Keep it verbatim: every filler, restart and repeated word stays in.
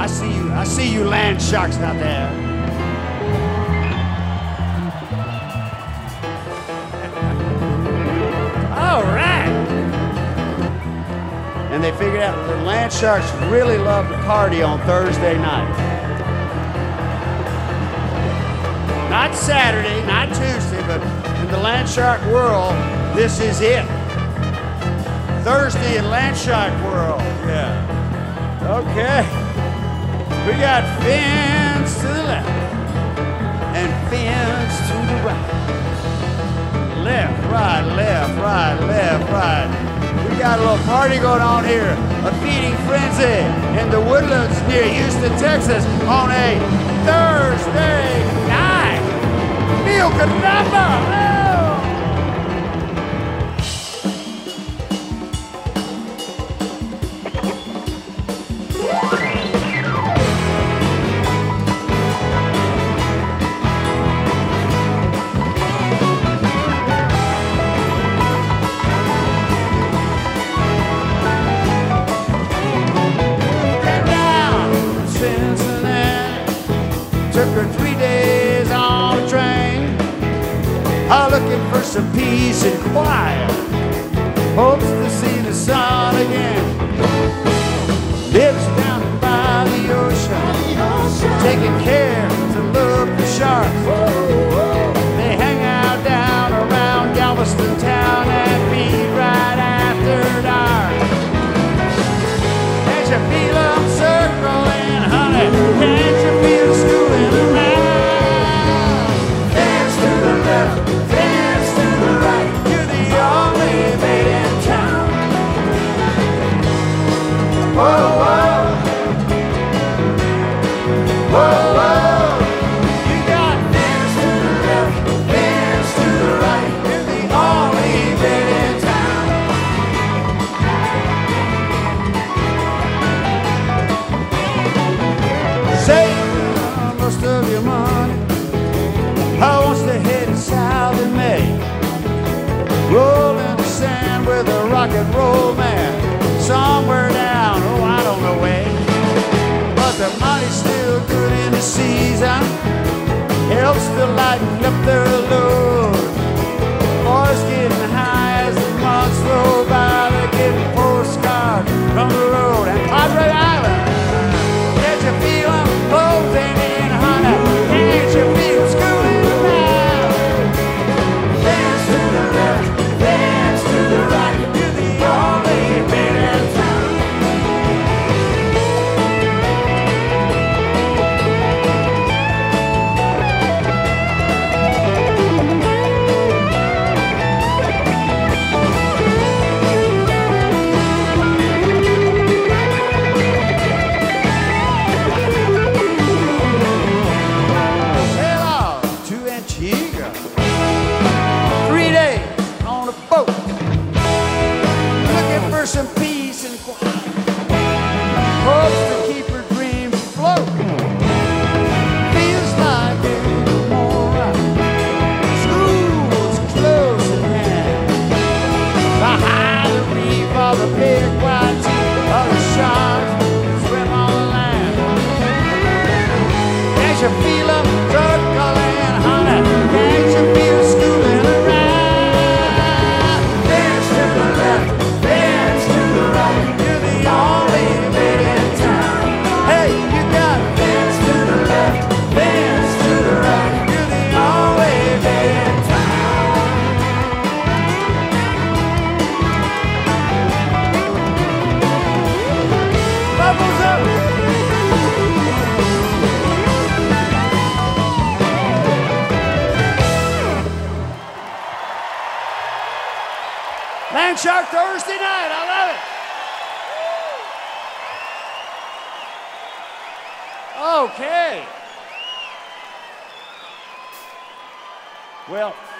I see you. I see you land sharks out there. All right. And they figured out the land sharks really love to party on Thursday night. Not Saturday, not Tuesday, but in the land shark world, this is it. Thursday in land shark world. Yeah. Okay. We got fins to the left and fins to the right. Left, right, left, right, left, right. We got a little party going on here. A feeding frenzy in the woodlands near Houston, Texas on a Thursday night. Neil Caramba! Took her three days on a train, all looking for some peace and quiet, hopes to see the sun again. Lives down by the ocean, taking care to look for sharks. They hang out down around Galveston town and feed right after dark. Can't you feel them circling, honey? Can't you feel the schooling around? Dance to the left, dance to the right. You're the only maid in town. Whoa, whoa, whoa, whoa. You got dance to the left, dance to the right. You're the only maid in town. Save most of your money. I want to head south in May. Roll in the sand with a rock and roll man. Somewhere down, oh I don't know where. But the money's still good in the season. Helps to lighten up their load. Boys getting high as the months roll by. They're getting postcards from the road. And Padre Island, can't you feel them closing in, honey? Can't you feel schooling around? Dance to the left, dance to the right. You're the only man in town. Sail off to Antigua. Three days on a boat, looking for some peace and quiet. Hopes to keep her dreams afloat. Feels like there's no more right. School's close at hand. Behind the reef are the big white teeth of the sharks that swim on the land. Can't you feel them circling, honey? Can't you feel schooling around? Dance to the left, dance to the right. You're the only maid in town. Hey, you got dance to the left, dance to the right. You're the only maid in town. Bubbles up. Land Shark Thursday night, I love it. Okay. Well,